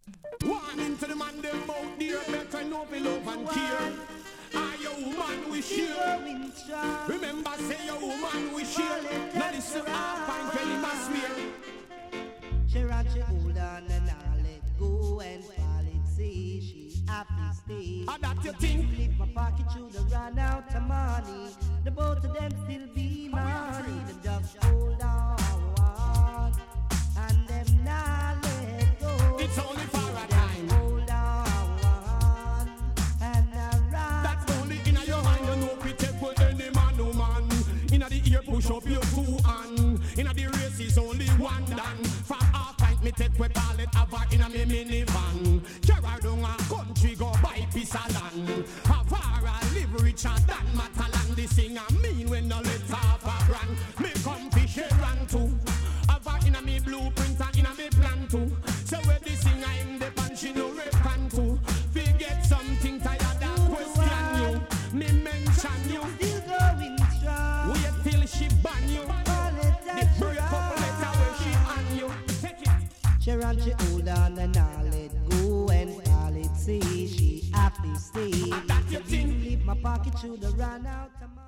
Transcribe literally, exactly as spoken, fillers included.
Warning to the man them out there, better know we love and care. Are you woman we share? Remember say your woman we share. Now this is our fine belly must smear. She ran, she hold on and I let go and fall it, see she happy stay. How that you think? Flip my pocket through the run out of money. The both of them still be money. Them just hold on and them not let go. It's only for a time. Hold on and I run. That's only in your hand. You know we take for any man, no man. In the ear push up your two hand. In the race is only one done. From half pint me take we call it Ava in a me minivan. Gerard down a country go buy piece of land. Havara live richer than Matalan. This thing I mean when no let half a brand. Me come fish and too. Ava in a me blueprint and in a me plan too. So where this thing I am the pan she no repan too. Forget something tired that question you. Me mention you. Still going strong. Wait till she ban you. The break up letter where she on you. Take it. She ran, she hold on and I let go and all it say she happy stay. That you think? Leave my pocket through the run out of my